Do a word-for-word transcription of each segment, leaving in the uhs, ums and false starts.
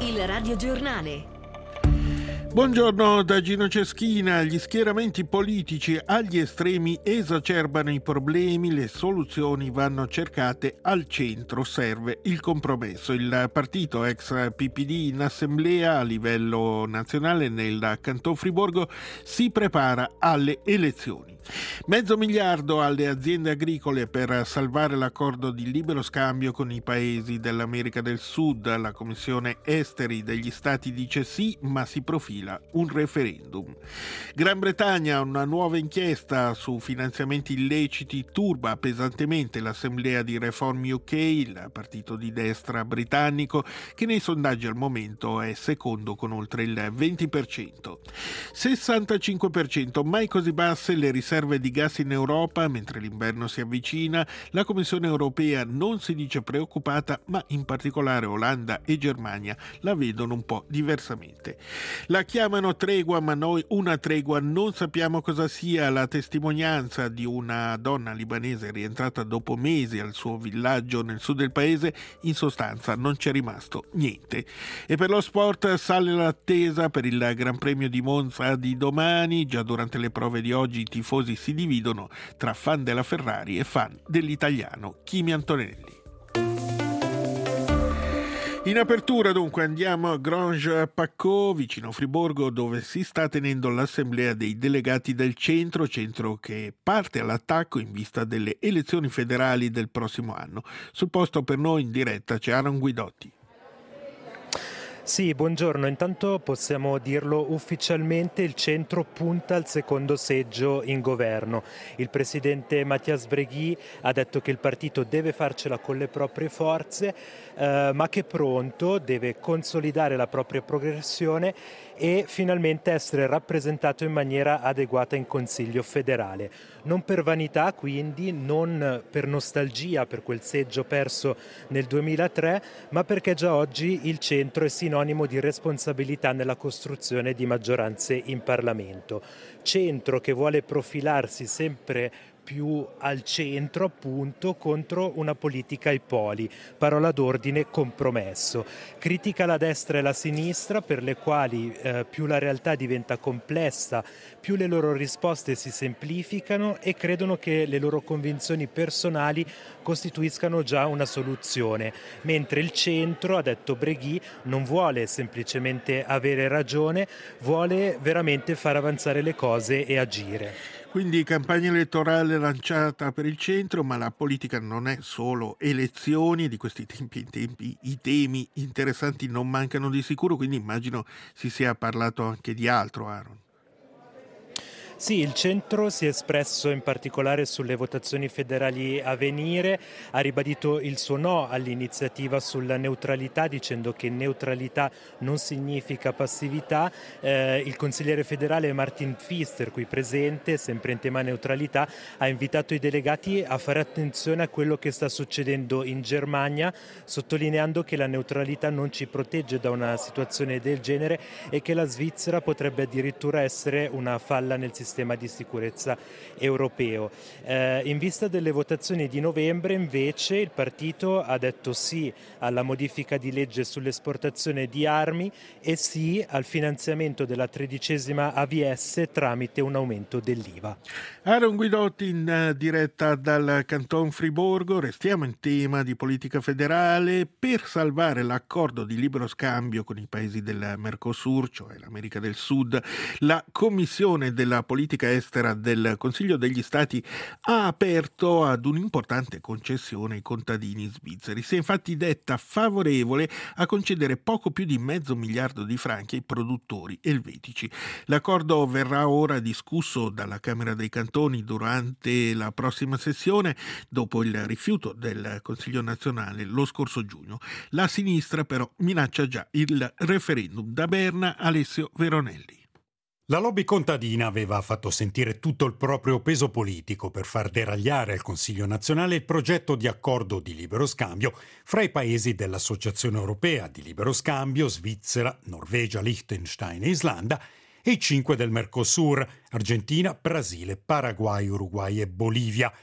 Il radiogiornale. Buongiorno da Gino Ceschina. Gli schieramenti politici agli estremi esacerbano i problemi, le soluzioni vanno cercate al centro, serve il compromesso. Il partito ex P P D in assemblea a livello nazionale nel Canton Friburgo si prepara alle elezioni. Mezzo miliardo alle aziende agricole per salvare l'accordo di libero scambio con i paesi dell'America del Sud. La Commissione Esteri degli Stati dice sì, ma si profila un referendum. Gran Bretagna, una nuova inchiesta su finanziamenti illeciti turba pesantemente l'Assemblea di Reform U K, il partito di destra britannico, che nei sondaggi al momento è secondo con oltre il venti per cento. sessantacinque per cento, mai così basse le riserve di gas in Europa mentre l'inverno si avvicina. La Commissione europea non si dice preoccupata, ma in particolare Olanda e Germania la vedono un po' diversamente. La chiamano tregua, ma noi una tregua non sappiamo cosa sia. La testimonianza di una donna libanese rientrata dopo mesi al suo villaggio nel sud del paese, in sostanza non c'è rimasto niente. E per lo sport sale l'attesa per il Gran Premio di Monza di domani. Già durante le prove di oggi i tifosi si dividono tra fan della Ferrari e fan dell'italiano Kimi Antonelli. In apertura dunque andiamo a Granges-Paccot, vicino Friburgo, dove si sta tenendo l'assemblea dei delegati del centro, centro che parte all'attacco in vista delle elezioni federali del prossimo anno. Sul posto per noi in diretta c'è Aaron Guidotti. Sì, buongiorno. Intanto possiamo dirlo ufficialmente, il centro punta al secondo seggio in governo. Il presidente Mathias Bregui ha detto che il partito deve farcela con le proprie forze, eh, ma che pronto deve consolidare la propria progressione e finalmente essere rappresentato in maniera adeguata in Consiglio federale. Non per vanità, quindi, non per nostalgia per quel seggio perso nel duemilatré, ma perché già oggi il centro è sinonimo di responsabilità nella costruzione di maggioranze in Parlamento. Centro che vuole profilarsi sempre più al centro, appunto, contro una politica ai poli, parola d'ordine compromesso. Critica la destra e la sinistra, per le quali eh, più la realtà diventa complessa, più le loro risposte si semplificano e credono che le loro convinzioni personali costituiscano già una soluzione, mentre il centro, ha detto Bregui, non vuole semplicemente avere ragione, vuole veramente far avanzare le cose e agire. Quindi campagna elettorale lanciata per il centro, ma la politica non è solo elezioni, di questi tempi in tempi i temi interessanti non mancano di sicuro, quindi immagino si sia parlato anche di altro, Aaron. Sì, il centro si è espresso in particolare sulle votazioni federali a venire, ha ribadito il suo no all'iniziativa sulla neutralità dicendo che neutralità non significa passività. Eh, il consigliere federale Martin Pfister, qui presente, sempre in tema neutralità, ha invitato i delegati a fare attenzione a quello che sta succedendo in Germania, sottolineando che la neutralità non ci protegge da una situazione del genere e che la Svizzera potrebbe addirittura essere una falla nel sistema sistema di sicurezza europeo. Eh, in vista delle votazioni di novembre, invece, il partito ha detto sì alla modifica di legge sull'esportazione di armi e sì al finanziamento della tredicesima A V S tramite un aumento dell'I V A. Aaron Guidotti in diretta dal Canton Friburgo. Restiamo in tema di politica federale. Per salvare l'accordo di libero scambio con i paesi del Mercosur, cioè l'America del Sud, la Commissione della politica estera del Consiglio degli Stati ha aperto ad un'importante concessione ai contadini svizzeri. Si è infatti detta favorevole a concedere poco più di mezzo miliardo di franchi ai produttori elvetici. L'accordo verrà ora discusso dalla Camera dei Cantoni durante la prossima sessione, dopo il rifiuto del Consiglio nazionale lo scorso giugno. La sinistra però minaccia già il referendum. Da Berna, Alessio Veronelli. La lobby contadina aveva fatto sentire tutto il proprio peso politico per far deragliare al Consiglio nazionale il progetto di accordo di libero scambio fra i paesi dell'Associazione Europea di Libero Scambio, Svizzera, Norvegia, Liechtenstein e Islanda, e i cinque del Mercosur, Argentina, Brasile, Paraguay, Uruguay e Bolivia.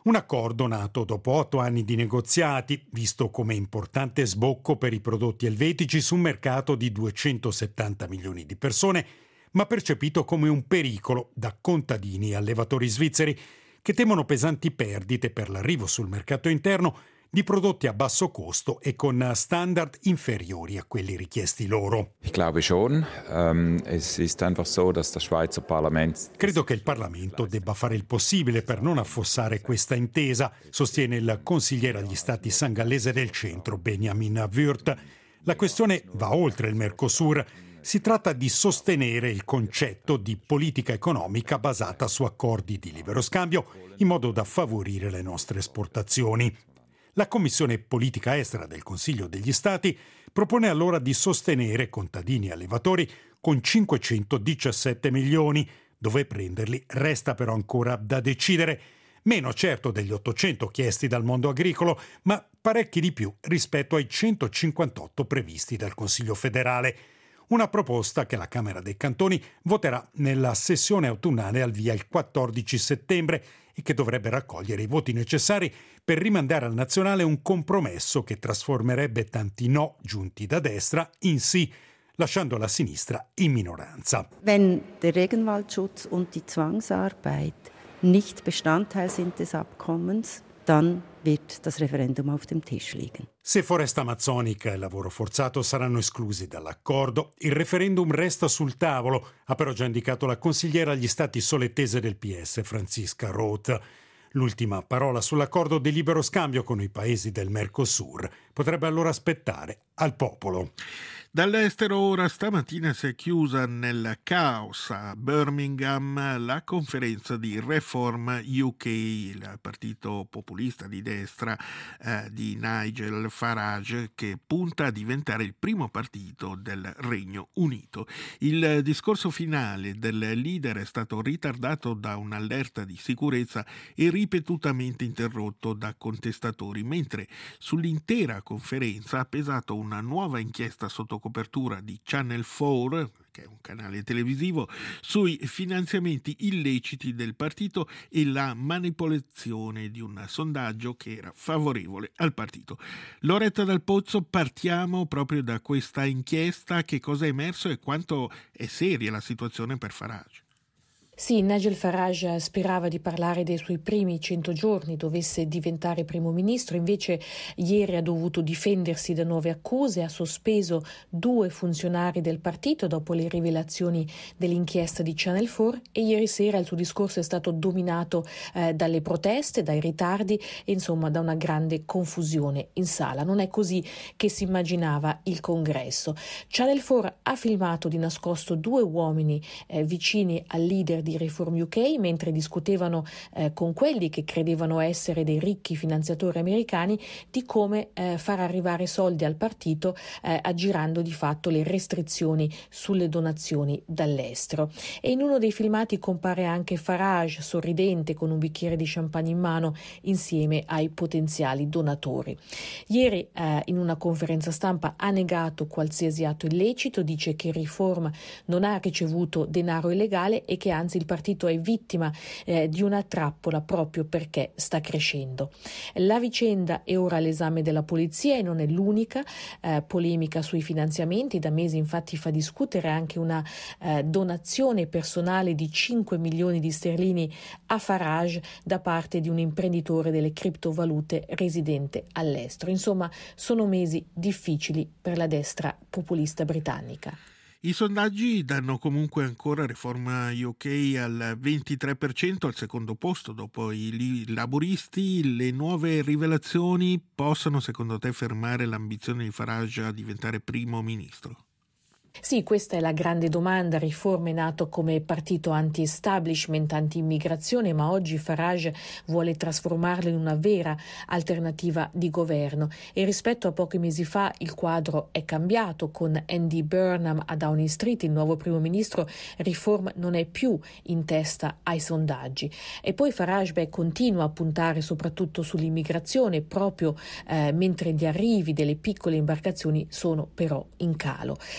Un accordo nato dopo otto anni di negoziati, visto come importante sbocco per i prodotti elvetici su un mercato di duecentosettanta milioni di persone, ma percepito come un pericolo da contadini e allevatori svizzeri che temono pesanti perdite per l'arrivo sul mercato interno di prodotti a basso costo e con standard inferiori a quelli richiesti loro. Ich glaube schon. Um, es ist einfach so, dass das Schweizer Parlament... Credo che il Parlamento debba fare il possibile per non affossare questa intesa, sostiene il consigliere agli Stati sangallese del centro, Benjamin Würth. La questione va oltre il Mercosur. Si tratta di sostenere il concetto di politica economica basata su accordi di libero scambio in modo da favorire le nostre esportazioni. La Commissione Politica Estera del Consiglio degli Stati propone allora di sostenere contadini e allevatori con cinquecentodiciassette milioni. Dove prenderli resta però ancora da decidere. Meno certo degli ottocento chiesti dal mondo agricolo, ma parecchi di più rispetto ai centocinquantotto previsti dal Consiglio federale. Una proposta che la Camera dei Cantoni voterà nella sessione autunnale al via il quattordici settembre e che dovrebbe raccogliere i voti necessari per rimandare al nazionale un compromesso che trasformerebbe tanti no giunti da destra in sì, lasciando la sinistra in minoranza. Wenn der Regenwaldschutz und die Zwangsarbeit nicht Bestandteil sind des Abkommens, dann wird das Referendum auf dem Tisch liegen. Se foresta amazzonica e lavoro forzato saranno esclusi dall'accordo, il referendum resta sul tavolo, ha però già indicato la consigliera agli stati solettese del P S, Franziska Roth. L'ultima parola sull'accordo di libero scambio con i paesi del Mercosur potrebbe allora aspettare al popolo. Dall'estero ora stamattina si è chiusa nel caos a Birmingham la conferenza di Reform U K, il partito populista di destra eh, di Nigel Farage, che punta a diventare il primo partito del Regno Unito. Il discorso finale del leader è stato ritardato da un'allerta di sicurezza e ripetutamente interrotto da contestatori, mentre sull'intera conferenza ha pesato una nuova inchiesta sotto copertura di Channel quattro, che è un canale televisivo, sui finanziamenti illeciti del partito e la manipolazione di un sondaggio che era favorevole al partito. Loretta Dal Pozzo, partiamo proprio da questa inchiesta. Che cosa è emerso e quanto è seria la situazione per Farage? Sì, Nigel Farage sperava di parlare dei suoi primi cento giorni, dovesse diventare primo ministro, invece ieri ha dovuto difendersi da nuove accuse, ha sospeso due funzionari del partito dopo le rivelazioni dell'inchiesta di Channel quattro e ieri sera il suo discorso è stato dominato eh, dalle proteste, dai ritardi e insomma da una grande confusione in sala. Non è così che si immaginava il congresso. Channel quattro ha filmato di nascosto due uomini eh, vicini al leader di Reform U K mentre discutevano eh, con quelli che credevano essere dei ricchi finanziatori americani di come eh, far arrivare soldi al partito eh, aggirando di fatto le restrizioni sulle donazioni dall'estero. E in uno dei filmati compare anche Farage sorridente con un bicchiere di champagne in mano insieme ai potenziali donatori. Ieri eh, in una conferenza stampa ha negato qualsiasi atto illecito, dice che Reform non ha ricevuto denaro illegale e che anzi il partito è vittima eh, di una trappola proprio perché sta crescendo. La vicenda è ora all'esame della polizia e non è l'unica eh, polemica sui finanziamenti. Da mesi infatti fa discutere anche una eh, donazione personale di cinque milioni di sterline a Farage da parte di un imprenditore delle criptovalute residente all'estero. Insomma, sono mesi difficili per la destra populista britannica. I sondaggi danno comunque ancora Reform U K al ventitré per cento, al secondo posto dopo i laburisti. Le nuove rivelazioni possono secondo te fermare l'ambizione di Farage a diventare primo ministro? Sì, questa è la grande domanda. Reform è nato come partito anti-establishment, anti-immigrazione, ma oggi Farage vuole trasformarlo in una vera alternativa di governo. E rispetto a pochi mesi fa il quadro è cambiato. Con Andy Burnham a Downing Street, il nuovo primo ministro, Reform non è più in testa ai sondaggi. E poi Farage beh, continua a puntare soprattutto sull'immigrazione, proprio eh, mentre gli arrivi delle piccole imbarcazioni sono però in calo. Eh,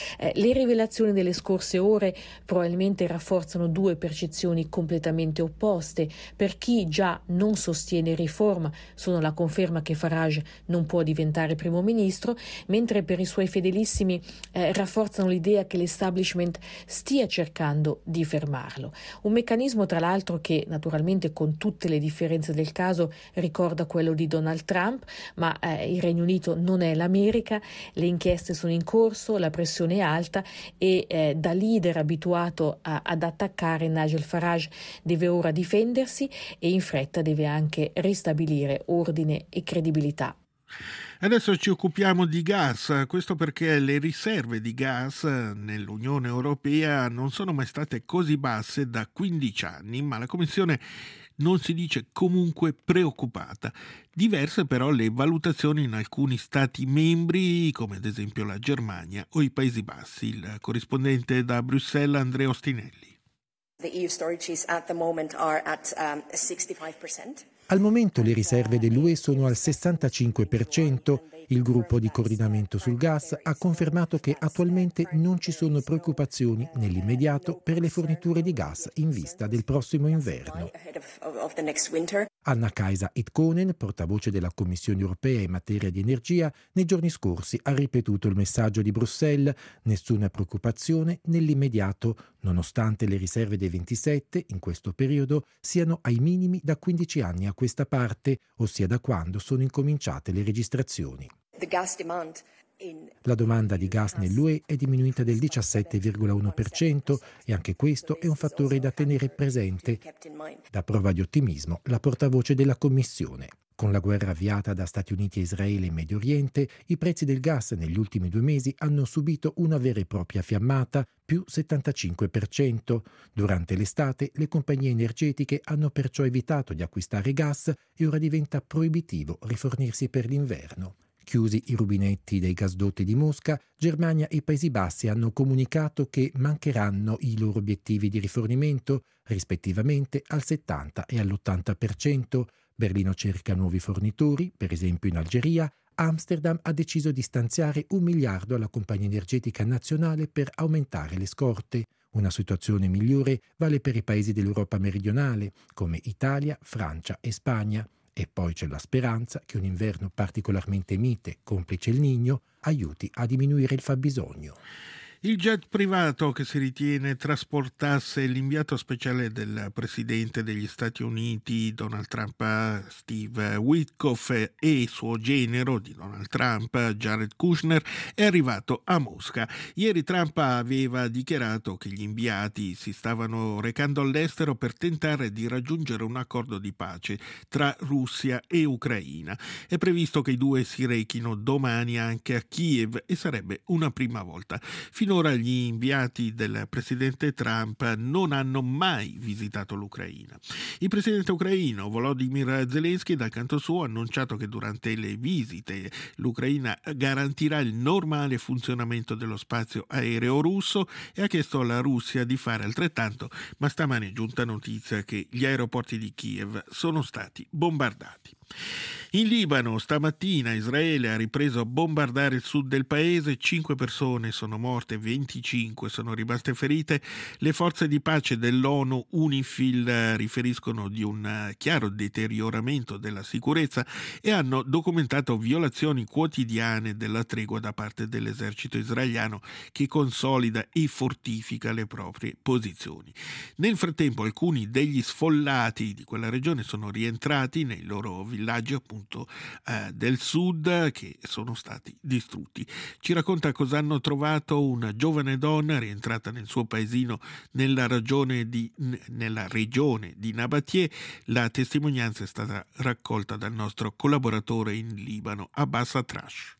Le rivelazioni delle scorse ore probabilmente rafforzano due percezioni completamente opposte. Per chi già non sostiene riforma, sono la conferma che Farage non può diventare primo ministro, mentre per i suoi fedelissimi eh, rafforzano l'idea che l'establishment stia cercando di fermarlo. Un meccanismo tra l'altro che naturalmente, con tutte le differenze del caso, ricorda quello di Donald Trump, ma eh, il Regno Unito non è l'America, le inchieste sono in corso, la pressione è alta e eh, da leader abituato a, ad attaccare, Nigel Farage deve ora difendersi e in fretta deve anche ristabilire ordine e credibilità. Adesso ci occupiamo di gas, questo perché le riserve di gas nell'Unione Europea non sono mai state così basse da quindici anni, ma la Commissione non si dice comunque preoccupata. Diverse però le valutazioni in alcuni Stati membri, come ad esempio la Germania o i Paesi Bassi. Il corrispondente da Bruxelles, Andrea Ostinelli. The E U storages at the moment are at um, sixty-five percent. Al momento le riserve dell'U E sono al sessantacinque per cento. Il gruppo di coordinamento sul gas ha confermato che attualmente non ci sono preoccupazioni nell'immediato per le forniture di gas in vista del prossimo inverno. Anna-Kaisa Itkonen, portavoce della Commissione europea in materia di energia, nei giorni scorsi ha ripetuto il messaggio di Bruxelles: nessuna preoccupazione nell'immediato, nonostante le riserve dei ventisette in questo periodo siano ai minimi da quindici anni a questa parte, ossia da quando sono incominciate le registrazioni. La domanda di gas nell'U E è diminuita del diciassette virgola uno per cento e anche questo è un fattore da tenere presente. Da prova di ottimismo la portavoce della Commissione. Con la guerra avviata da Stati Uniti e Israele in Medio Oriente, i prezzi del gas negli ultimi due mesi hanno subito una vera e propria fiammata, più settantacinque per cento. Durante l'estate le compagnie energetiche hanno perciò evitato di acquistare gas e ora diventa proibitivo rifornirsi per l'inverno. Chiusi i rubinetti dei gasdotti di Mosca, Germania e Paesi Bassi hanno comunicato che mancheranno i loro obiettivi di rifornimento, rispettivamente al settanta e all'ottanta per cento. Berlino cerca nuovi fornitori, per esempio in Algeria. Amsterdam ha deciso di stanziare un miliardo alla compagnia energetica nazionale per aumentare le scorte. Una situazione migliore vale per i paesi dell'Europa meridionale, come Italia, Francia e Spagna. E poi c'è la speranza che un inverno particolarmente mite, complice il Niño, aiuti a diminuire il fabbisogno. Il jet privato che si ritiene trasportasse l'inviato speciale del presidente degli Stati Uniti Donald Trump, Steve Witkoff, e suo genero di Donald Trump, Jared Kushner, è arrivato a Mosca. Ieri Trump aveva dichiarato che gli inviati si stavano recando all'estero per tentare di raggiungere un accordo di pace tra Russia e Ucraina. È previsto che i due si rechino domani anche a Kiev e sarebbe una prima volta. Finora gli inviati del presidente Trump non hanno mai visitato l'Ucraina. Il presidente ucraino Volodymyr Zelensky dal canto suo ha annunciato che durante le visite l'Ucraina garantirà il normale funzionamento dello spazio aereo russo e ha chiesto alla Russia di fare altrettanto, ma stamane è giunta notizia che gli aeroporti di Kiev sono stati bombardati. In Libano stamattina Israele ha ripreso a bombardare il sud del paese, cinque persone sono morte, venticinque sono rimaste ferite. Le forze di pace dell'ONU UNIFIL riferiscono di un chiaro deterioramento della sicurezza e hanno documentato violazioni quotidiane della tregua da parte dell'esercito israeliano che consolida e fortifica le proprie posizioni. Nel frattempo alcuni degli sfollati di quella regione sono rientrati nei loro villaggi appunto eh, del sud che sono stati distrutti. Ci racconta cosa hanno trovato una giovane donna rientrata nel suo paesino nella regione di, nella regione di Nabatie. La testimonianza è stata raccolta dal nostro collaboratore in Libano, Abbas Atrash.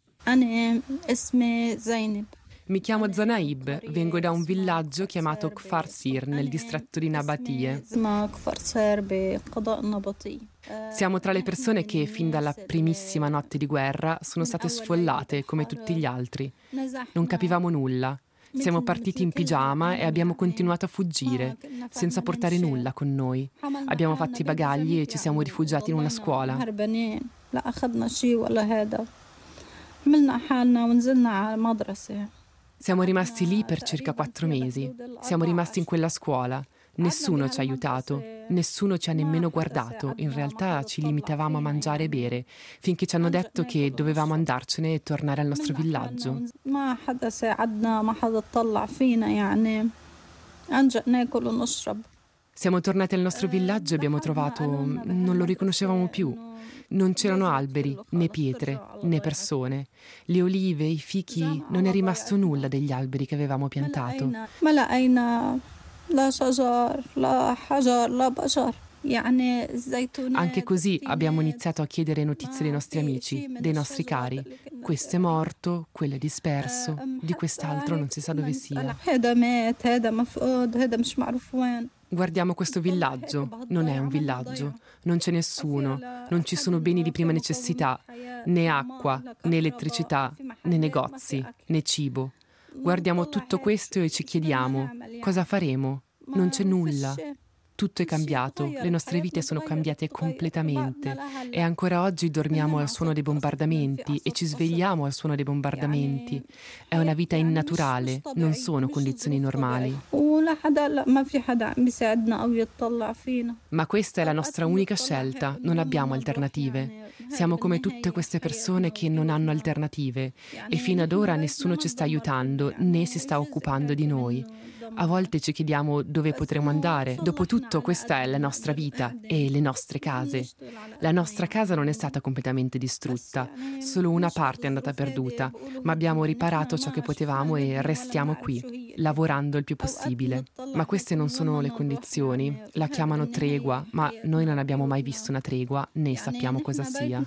Mi chiamo Zanaib, vengo da un villaggio chiamato Kfar Sir nel distretto di Nabatie. Siamo tra le persone che fin dalla primissima notte di guerra sono state sfollate come tutti gli altri. Non capivamo nulla. Siamo partiti in pigiama e abbiamo continuato a fuggire, senza portare nulla con noi. Abbiamo fatto i bagagli e ci siamo rifugiati in una scuola. Siamo rimasti lì per circa quattro mesi. Siamo rimasti in quella scuola. Nessuno ci ha aiutato, nessuno ci ha nemmeno guardato. In realtà ci limitavamo a mangiare e bere, finché ci hanno detto che dovevamo andarcene e tornare al nostro villaggio. Siamo tornati al nostro villaggio e abbiamo trovato... non lo riconoscevamo più. Non c'erano alberi, né pietre, né persone. Le olive, i fichi, non è rimasto nulla degli alberi che avevamo piantato. Anche così abbiamo iniziato a chiedere notizie dei nostri amici, dei nostri cari. Questo è morto, quello è disperso, di quest'altro non si sa dove sia. Guardiamo questo villaggio, non è un villaggio, non c'è nessuno, non ci sono beni di prima necessità, né acqua, né elettricità, né negozi, né cibo. Guardiamo tutto questo e ci chiediamo, cosa faremo? Non c'è nulla. Tutto è cambiato, le nostre vite sono cambiate completamente e ancora oggi dormiamo al suono dei bombardamenti e ci svegliamo al suono dei bombardamenti. È una vita innaturale, non sono condizioni normali. Ma questa è la nostra unica scelta, non abbiamo alternative. Siamo come tutte queste persone che non hanno alternative e fino ad ora nessuno ci sta aiutando né si sta occupando di noi. A volte ci chiediamo dove potremo andare. Dopotutto questa è la nostra vita e le nostre case. La nostra casa non è stata completamente distrutta, solo una parte è andata perduta, ma abbiamo riparato ciò che potevamo e restiamo qui, lavorando il più possibile. Ma queste non sono le condizioni, la chiamano tregua, ma noi non abbiamo mai visto una tregua né sappiamo cosa sia.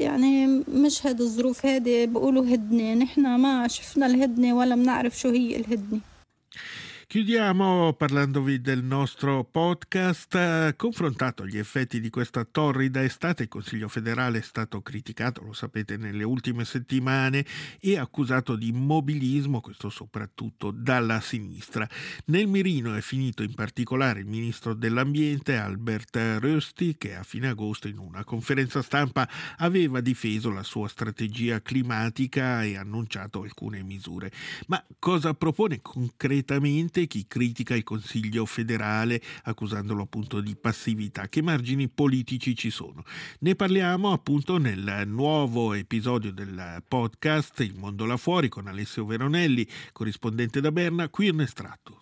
Chiudiamo parlandovi del nostro podcast. Confrontato agli effetti di questa torrida estate, il Consiglio federale è stato criticato, lo sapete, nelle ultime settimane e accusato di immobilismo, questo soprattutto dalla sinistra. Nel mirino è finito in particolare il ministro dell'Ambiente Albert Rösti, che a fine agosto in una conferenza stampa aveva difeso la sua strategia climatica e annunciato alcune misure. Ma cosa propone concretamente chi critica il Consiglio federale accusandolo appunto di passività? Che margini politici ci sono? Ne parliamo appunto nel nuovo episodio del podcast Il mondo là fuori con Alessio Veronelli, corrispondente da Berna. Qui un estratto.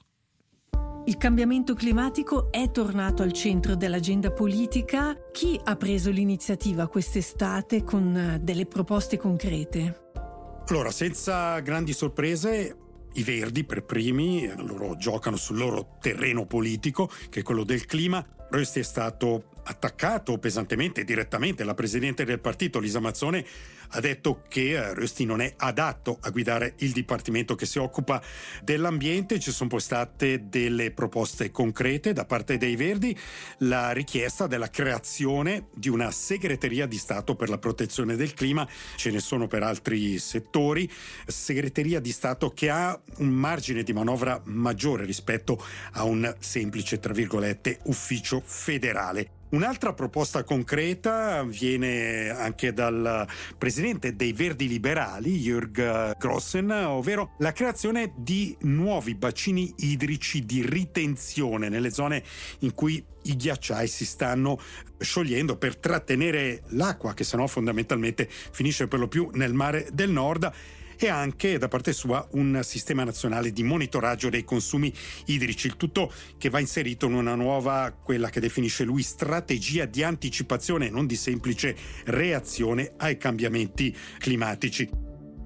Il cambiamento climatico è tornato al centro dell'agenda politica. Chi ha preso l'iniziativa quest'estate con delle proposte concrete? Allora, senza grandi sorprese, i Verdi per primi, loro giocano sul loro terreno politico, che è quello del clima. Rösti è stato attaccato pesantemente e direttamente. La presidente del partito, Lisa Mazzone, ha detto che Rösti non è adatto a guidare il dipartimento che si occupa dell'ambiente. Ci sono poi state delle proposte concrete da parte dei Verdi, la richiesta della creazione di una segreteria di Stato per la protezione del clima. Ce ne sono per altri settori, segreteria di Stato che ha un margine di manovra maggiore rispetto a un semplice, tra virgolette, ufficio federale. Un'altra proposta concreta viene anche dal presidente dei Verdi Liberali, Jörg Grossen, ovvero la creazione di nuovi bacini idrici di ritenzione nelle zone in cui i ghiacciai si stanno sciogliendo per trattenere l'acqua che sennò fondamentalmente finisce per lo più nel mare del Nord. E anche da parte sua un sistema nazionale di monitoraggio dei consumi idrici, il tutto che va inserito in una nuova, quella che definisce lui, strategia di anticipazione e non di semplice reazione ai cambiamenti climatici.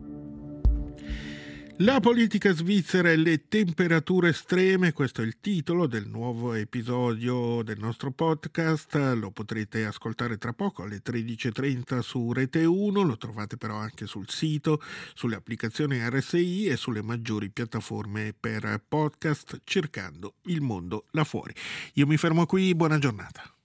La politica svizzera e le temperature estreme, questo è il titolo del nuovo episodio del nostro podcast. Lo potrete ascoltare tra poco alle tredici e trenta su Rete uno, lo trovate però anche sul sito, sulle applicazioni R S I e sulle maggiori piattaforme per podcast cercando Il mondo là fuori. Io mi fermo qui, buona giornata.